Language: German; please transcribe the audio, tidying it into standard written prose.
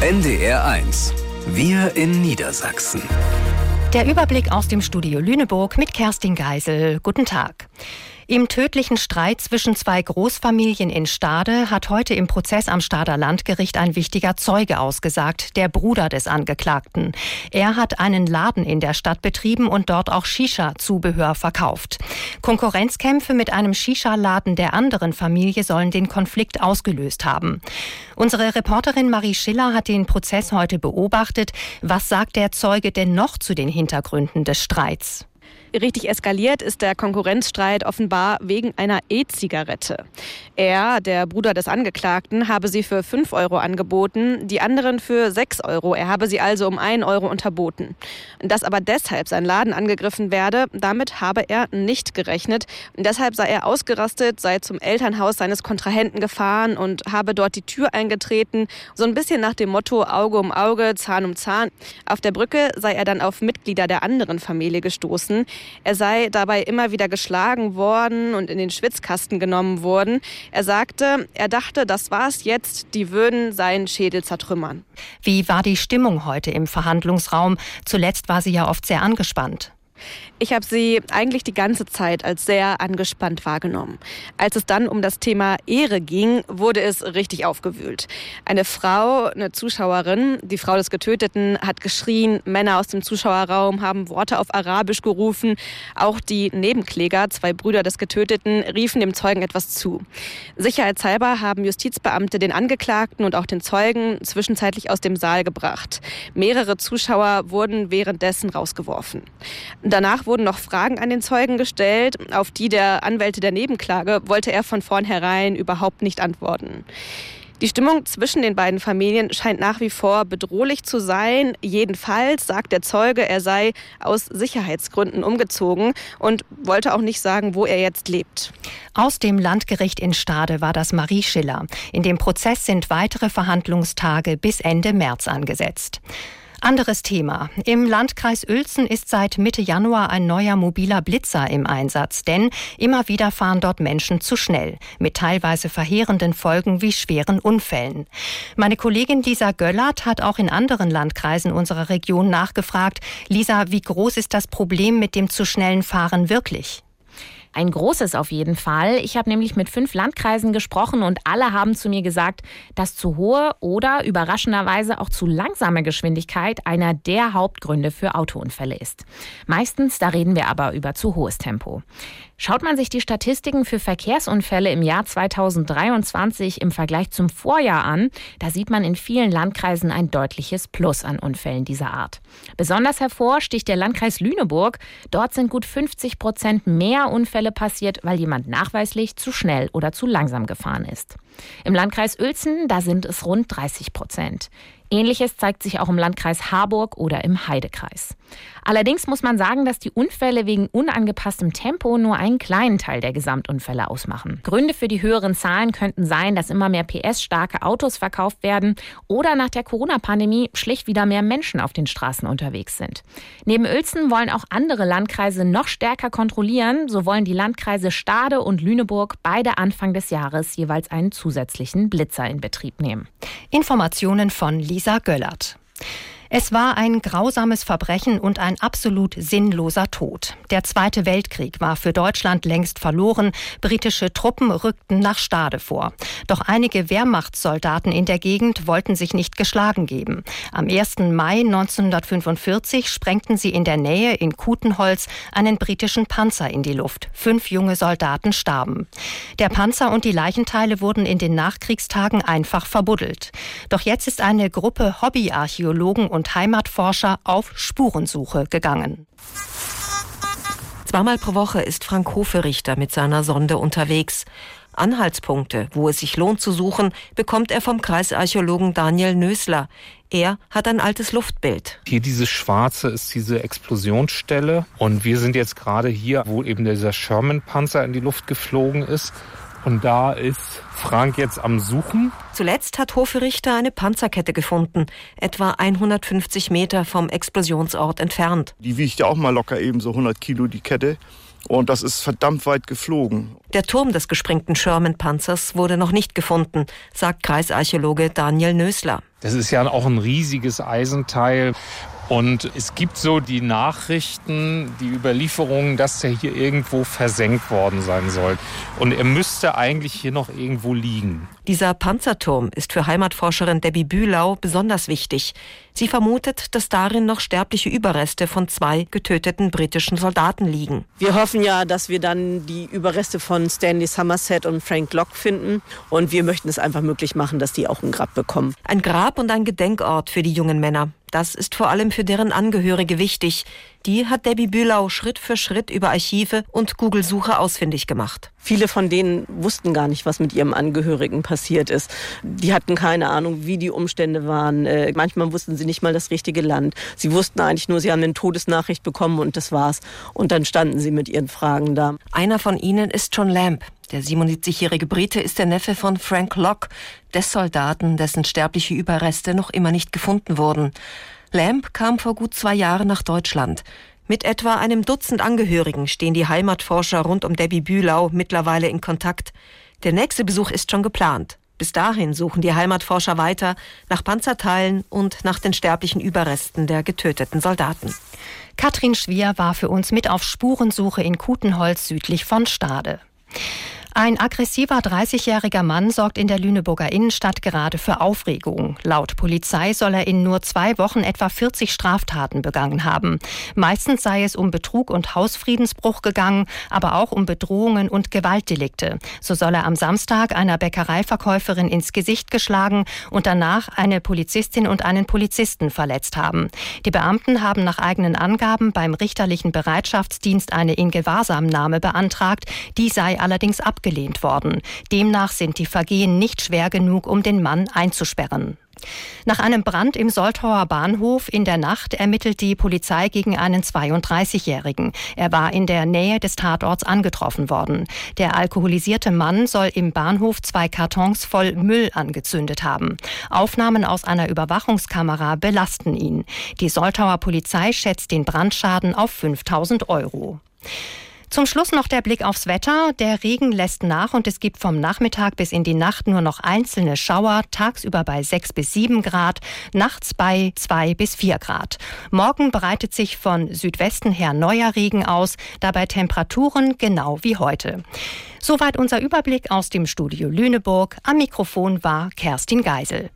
NDR1. Wir in Niedersachsen. Der Überblick aus dem Studio Lüneburg mit Kerstin Geisel. Guten Tag. Im tödlichen Streit zwischen zwei Großfamilien in Stade hat heute im Prozess am Stader Landgericht ein wichtiger Zeuge ausgesagt, der Bruder des Angeklagten. Er hat einen Laden in der Stadt betrieben und dort auch Shisha-Zubehör verkauft. Konkurrenzkämpfe mit einem Shisha-Laden der anderen Familie sollen den Konflikt ausgelöst haben. Unsere Reporterin Marie Schiller hat den Prozess heute beobachtet. Was sagt der Zeuge denn noch zu den Hintergründen des Streits? Richtig eskaliert ist der Konkurrenzstreit offenbar wegen einer E-Zigarette. Er, der Bruder des Angeklagten, habe sie für 5 Euro angeboten, die anderen für 6 Euro. Er habe sie also um 1 Euro unterboten. Dass aber deshalb sein Laden angegriffen werde, damit habe er nicht gerechnet. Und deshalb sei er ausgerastet, sei zum Elternhaus seines Kontrahenten gefahren und habe dort die Tür eingetreten. So ein bisschen nach dem Motto Auge um Auge, Zahn um Zahn. Auf der Brücke sei er dann auf Mitglieder der anderen Familie gestoßen. Er sei dabei immer wieder geschlagen worden und in den Schwitzkasten genommen worden. Er sagte, er dachte, das war's jetzt, die würden seinen Schädel zertrümmern. Wie war die Stimmung heute im Verhandlungsraum? Zuletzt war sie ja oft sehr angespannt. Ich habe sie eigentlich die ganze Zeit als sehr angespannt wahrgenommen. Als es dann um das Thema Ehre ging, wurde es richtig aufgewühlt. Eine Frau, eine Zuschauerin, die Frau des Getöteten, hat geschrien. Männer aus dem Zuschauerraum haben Worte auf Arabisch gerufen. Auch die Nebenkläger, 2 Brüder des Getöteten, riefen dem Zeugen etwas zu. Sicherheitshalber haben Justizbeamte den Angeklagten und auch den Zeugen zwischenzeitlich aus dem Saal gebracht. Mehrere Zuschauer wurden währenddessen rausgeworfen. Danach wurden noch Fragen an den Zeugen gestellt, auf die der Anwälte der Nebenklage wollte er von vornherein überhaupt nicht antworten. Die Stimmung zwischen den beiden Familien scheint nach wie vor bedrohlich zu sein. Jedenfalls sagt der Zeuge, er sei aus Sicherheitsgründen umgezogen und wollte auch nicht sagen, wo er jetzt lebt. Aus dem Landgericht in Stade war das Marie Schiller. In dem Prozess sind weitere Verhandlungstage bis Ende März angesetzt. Anderes Thema. Im Landkreis Uelzen ist seit Mitte Januar ein neuer mobiler Blitzer im Einsatz, denn immer wieder fahren dort Menschen zu schnell, mit teilweise verheerenden Folgen wie schweren Unfällen. Meine Kollegin Lisa Göllert hat auch in anderen Landkreisen unserer Region nachgefragt. Lisa, wie groß ist das Problem mit dem zu schnellen Fahren wirklich? Ein großes auf jeden Fall. Ich habe nämlich mit 5 Landkreisen gesprochen und alle haben zu mir gesagt, dass zu hohe oder überraschenderweise auch zu langsame Geschwindigkeit einer der Hauptgründe für Autounfälle ist. Meistens, da reden wir aber über zu hohes Tempo. Schaut man sich die Statistiken für Verkehrsunfälle im Jahr 2023 im Vergleich zum Vorjahr an, da sieht man in vielen Landkreisen ein deutliches Plus an Unfällen dieser Art. Besonders hervor sticht der Landkreis Lüneburg. Dort sind gut 50% mehr Unfälle passiert, weil jemand nachweislich zu schnell oder zu langsam gefahren ist. Im Landkreis Uelzen, da sind es rund 30%. Ähnliches zeigt sich auch im Landkreis Harburg oder im Heidekreis. Allerdings muss man sagen, dass die Unfälle wegen unangepasstem Tempo nur einen kleinen Teil der Gesamtunfälle ausmachen. Gründe für die höheren Zahlen könnten sein, dass immer mehr PS-starke Autos verkauft werden oder nach der Corona-Pandemie schlicht wieder mehr Menschen auf den Straßen unterwegs sind. Neben Uelzen wollen auch andere Landkreise noch stärker kontrollieren. So wollen die Landkreise Stade und Lüneburg beide Anfang des Jahres jeweils einen zusätzlichen Blitzer in Betrieb nehmen. Informationen von Lisa Göllert. Es war ein grausames Verbrechen und ein absolut sinnloser Tod. Der Zweite Weltkrieg war für Deutschland längst verloren. Britische Truppen rückten nach Stade vor. Doch einige Wehrmachtssoldaten in der Gegend wollten sich nicht geschlagen geben. Am 1. Mai 1945 sprengten sie in der Nähe in Kutenholz einen britischen Panzer in die Luft. 5 junge Soldaten starben. Der Panzer und die Leichenteile wurden in den Nachkriegstagen einfach verbuddelt. Doch jetzt ist eine Gruppe Hobbyarchäologen und Heimatforscher auf Spurensuche gegangen. Zweimal pro Woche ist Frank Hoferichter mit seiner Sonde unterwegs. Anhaltspunkte, wo es sich lohnt zu suchen, bekommt er vom Kreisarchäologen Daniel Nösler. Er hat ein altes Luftbild. Hier dieses Schwarze ist diese Explosionsstelle und wir sind jetzt gerade hier, wo eben dieser Sherman-Panzer in die Luft geflogen ist. Und da ist Frank jetzt am Suchen. Zuletzt hat Hoferichter eine Panzerkette gefunden, etwa 150 Meter vom Explosionsort entfernt. Die wiegt ja auch mal locker eben so 100 Kilo, die Kette. Und das ist verdammt weit geflogen. Der Turm des gesprengten Sherman-Panzers wurde noch nicht gefunden, sagt Kreisarchäologe Daniel Nösler. Das ist ja auch ein riesiges Eisenteil. Und es gibt so die Nachrichten, die Überlieferungen, dass er hier irgendwo versenkt worden sein soll. Und er müsste eigentlich hier noch irgendwo liegen. Dieser Panzerturm ist für Heimatforscherin Debbie Bühlau besonders wichtig. Sie vermutet, dass darin noch sterbliche Überreste von 2 getöteten britischen Soldaten liegen. Wir hoffen ja, dass wir dann die Überreste von Stanley Somerset und Frank Locke finden. Und wir möchten es einfach möglich machen, dass die auch ein Grab bekommen. Ein Grab und ein Gedenkort für die jungen Männer. Das ist vor allem für deren Angehörige wichtig. Die hat Debbie Bühlau Schritt für Schritt über Archive und Google-Suche ausfindig gemacht. Viele von denen wussten gar nicht, was mit ihrem Angehörigen passiert ist. Die hatten keine Ahnung, wie die Umstände waren. Manchmal wussten sie nicht mal das richtige Land. Sie wussten eigentlich nur, sie haben eine Todesnachricht bekommen und das war's. Und dann standen sie mit ihren Fragen da. Einer von ihnen ist John Lamb. Der 77-jährige Brite ist der Neffe von Frank Locke, des Soldaten, dessen sterbliche Überreste noch immer nicht gefunden wurden. Lamb kam vor gut 2 Jahren nach Deutschland. Mit etwa einem Dutzend Angehörigen stehen die Heimatforscher rund um Debbie Bühlau mittlerweile in Kontakt. Der nächste Besuch ist schon geplant. Bis dahin suchen die Heimatforscher weiter nach Panzerteilen und nach den sterblichen Überresten der getöteten Soldaten. Katrin Schwier war für uns mit auf Spurensuche in Kutenholz südlich von Stade. Ein aggressiver 30-jähriger Mann sorgt in der Lüneburger Innenstadt gerade für Aufregung. Laut Polizei soll er in nur 2 Wochen etwa 40 Straftaten begangen haben. Meistens sei es um Betrug und Hausfriedensbruch gegangen, aber auch um Bedrohungen und Gewaltdelikte. So soll er am Samstag einer Bäckereiverkäuferin ins Gesicht geschlagen und danach eine Polizistin und einen Polizisten verletzt haben. Die Beamten haben nach eigenen Angaben beim richterlichen Bereitschaftsdienst eine Ingewahrsamnahme beantragt. Die sei allerdings abgelehnt worden. Demnach sind die Vergehen nicht schwer genug, um den Mann einzusperren. Nach einem Brand im Soltauer Bahnhof in der Nacht ermittelt die Polizei gegen einen 32-Jährigen. Er war in der Nähe des Tatorts angetroffen worden. Der alkoholisierte Mann soll im Bahnhof 2 Kartons voll Müll angezündet haben. Aufnahmen aus einer Überwachungskamera belasten ihn. Die Soltauer Polizei schätzt den Brandschaden auf 5.000 €. Zum Schluss noch der Blick aufs Wetter. Der Regen lässt nach und es gibt vom Nachmittag bis in die Nacht nur noch einzelne Schauer, tagsüber bei 6 bis 7 Grad, nachts bei 2 bis 4 Grad. Morgen breitet sich von Südwesten her neuer Regen aus, dabei Temperaturen genau wie heute. Soweit unser Überblick aus dem Studio Lüneburg. Am Mikrofon war Kerstin Geisel.